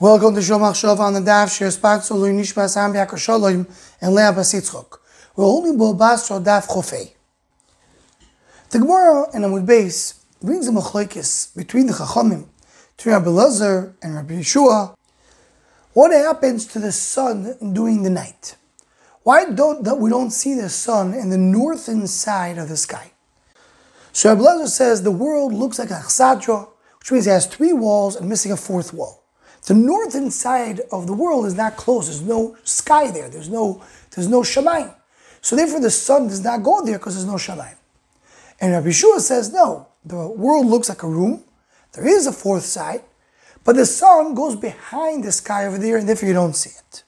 Welcome to Shomach Shov on the Daf Shir Spatzu Nishmas Am Yaakov Shalom and Leah Bas Yitzchok. We're holding Bo Basro Daf Chofei. The Gemara in Amud Beis brings a machlokes between the Chachamim, between Rabbi Elazar and Rabbi Yeshua. What happens to the sun during the night? Why we don't see the sun in the northern side of the sky? So Rabbi Elazar says the world looks like a chsadra, which means it has three walls and missing a fourth wall. The northern side of the world is not closed. There's no sky there. There's no shamayim. So therefore the sun does not go there because there's no shamayim. And Rabbi Yeshua says, no, the world looks like a room. There is a fourth side, but the sun goes behind the sky over there, and therefore you don't see it.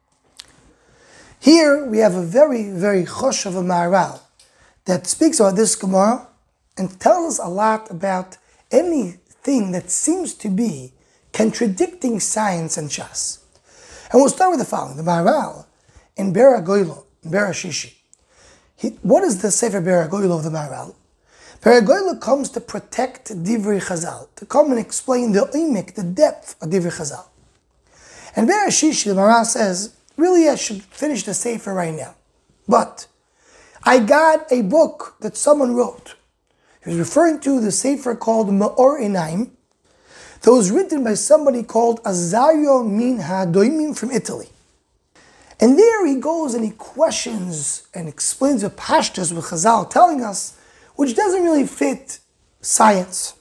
Here we have a very, very chosh of a Maharal that speaks about this Gemara and tells us a lot about anything that seems to be contradicting science and Shas. And we'll start with the following. The Maharal in Ber HaGoylo, Ber HaShishi. What is the Sefer Ber HaGoylo of the Maharal? Ber HaGoylo comes to protect Divrei Chazal, to come and explain the imek, the depth of Divrei Chazal. And Ber HaShishi, the Maharal says, really I should finish the Sefer right now. But I got a book that someone wrote. He was referring to the Sefer called Me'or Einayim, that was written by somebody called Azario Min HaDoimim from Italy. And there he goes and he questions and explains the pashtus with Chazal telling us, which doesn't really fit science.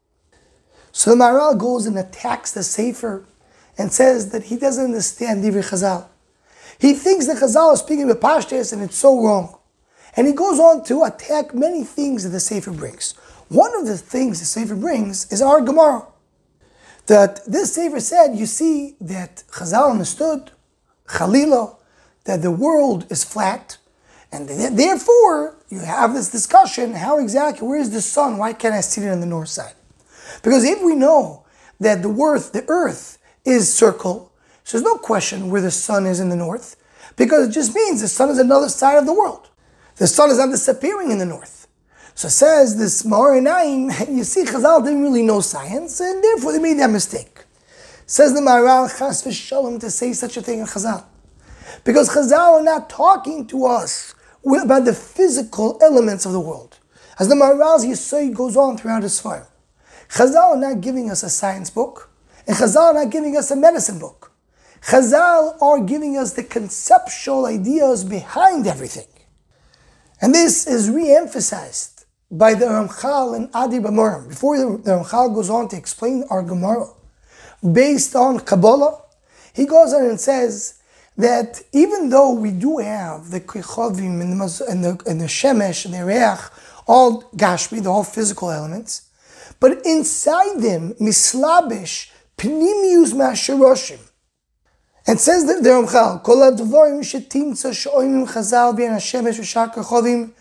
So the Maharal goes and attacks the Sefer and says that he doesn't understand Divrei Chazal. He thinks that Chazal is speaking with pashtus and it's so wrong. And he goes on to attack many things that the Sefer brings. One of the things the Sefer brings is our Gemara. That this Sefer said, you see that Chazal understood, Chalila, that the world is flat, and therefore you have this discussion, how exactly, where is the sun, why can't I see it on the north side? Because if we know that the earth is circle, so there's no question where the sun is in the north, because it just means the sun is another side of the world. The sun is not disappearing in the north. So it says this Me'or Einayim, you see Chazal didn't really know science, and therefore they made that mistake. Says the Maharal, Chas v'shalom, to say such a thing in Chazal. Because Chazal are not talking to us about the physical elements of the world. As the Maharal's Yesod goes on throughout his fire. Chazal are not giving us a science book, and Chazal are not giving us a medicine book. Chazal are giving us the conceptual ideas behind everything. And this is re-emphasized by the Ramchal and Adi B'Morim. Before the Ramchal goes on to explain our Gemara, based on Kabbalah, he goes on and says that even though we do have the Kechavim and the Shemesh and the Reach, all Gashmi, the whole physical elements, but inside them, Mislabish, Pnimius Ma'asheroshim. And says the Ramchal, Kol HaDvarim shetimtza she'oimim Chazal b'yan HaShemesh v'shar Kechavim,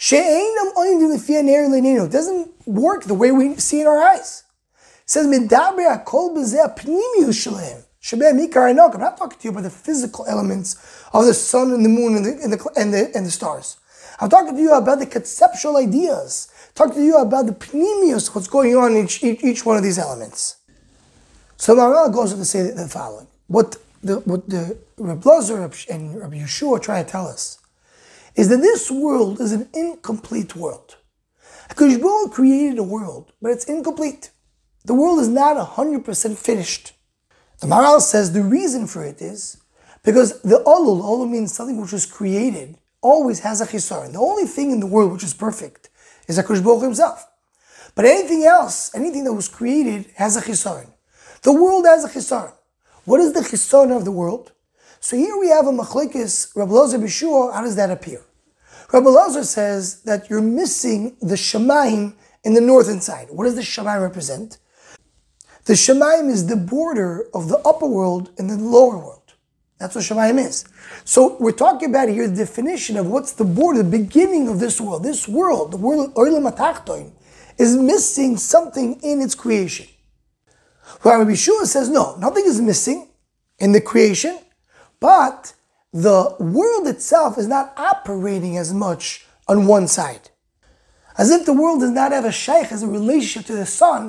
it doesn't work the way we see in our eyes. It says, I'm not talking to you about the physical elements of the sun and the moon and the stars. I'm talking to you about the conceptual ideas. I'm talking to you about the pnimius, what's going on in each one of these elements. So Maharal goes on to say the following. What the Rabbi Elazar and Rabbi Yeshua try to tell us is that this world is an incomplete world. HaKadosh Baruch Hu created a world, but it's incomplete. The world is not 100% finished. The Maharal says the reason for it is because the Olul means something which was created, always has a chisaron. The only thing in the world which is perfect is HaKadosh Baruch Hu himself. But anything else, anything that was created has a chisaron. The world has a chisaron. What is the chisaron of the world? So here we have a machlekes, Rabbi Elazar B'Yeshua. How does that appear? Rabbi Elazar says that you're missing the shamayim in the northern side. What does the shamayim represent? The shamayim is the border of the upper world and the lower world. That's what shamayim is. So we're talking about here the definition of what's the border, the beginning of this world. This world, the world Olam HaTachton, is missing something in its creation. Well, Rabbi Yeshua says no, nothing is missing in the creation. But the world itself is not operating as much on one side. As if the world does not have a shaykh, as a relationship to the sun,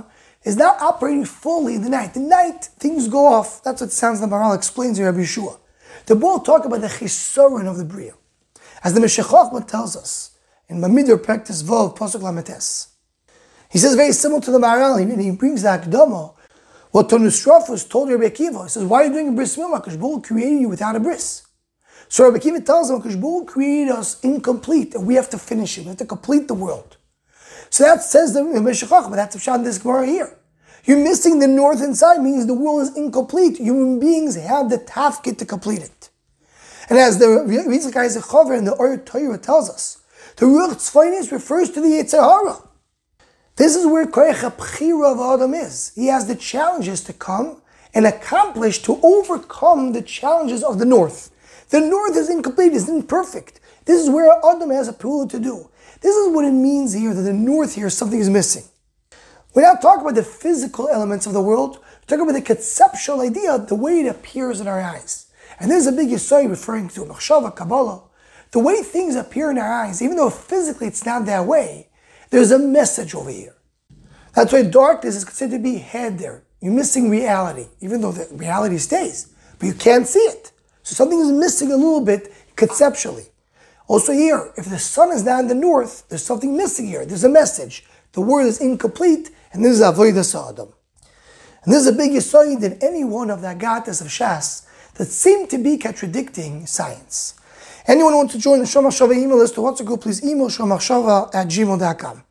is not operating fully in the night. The night, things go off. That's what sounds the Maharal explains here, Rabbi Yeshua. They both talk about the chisaron of the Bria. As the Meshech Chochmah tells us in Bamidbar Practice Vov, Pasuk Lametes. He says very similar to the Maharal, and he brings the Akdama, what Tonus Rafus told Rabbi Akiva. He says, why are you doing a bris milah? Because Baruch created you without a bris. So Rabbi Akiva tells him, because Baruch created us incomplete, and we have to finish it. We have to complete the world. So that says the Meshech Chochmah, that's the Pshat in this Gemara here. You're missing the north and side, means the world is incomplete. Human beings have the tafkid to complete it. And as the Yitzchak Isaac Chaver in the Or Torah tells us, the Ruach Tzfainis refers to the Yetzer Hara. This is where Koyach HaBchira of Adam is. He has the challenges to come and accomplish to overcome the challenges of the north. The north is incomplete, is imperfect. This is where Adam has a pula to do. This is what it means here, that the north here, something is missing. We're not talking about the physical elements of the world. We're talking about the conceptual idea, the way it appears in our eyes. And there's a big yesod referring to Machshava, Kabbalah. The way things appear in our eyes, even though physically it's not that way, there's a message over here. That's why darkness is considered to be head there. You're missing reality, even though the reality stays, but you can't see it. So something is missing a little bit conceptually. Also here, if the sun is not in the north, there's something missing here. There's a message. The world is incomplete, and this is Avodas Adam. And this is a big yesod in any one of the Agatas of Shas that seem to be contradicting science. Anyone who wants to join the Shomachshava email list, who wants to go, please email shomachshava@gmail.com.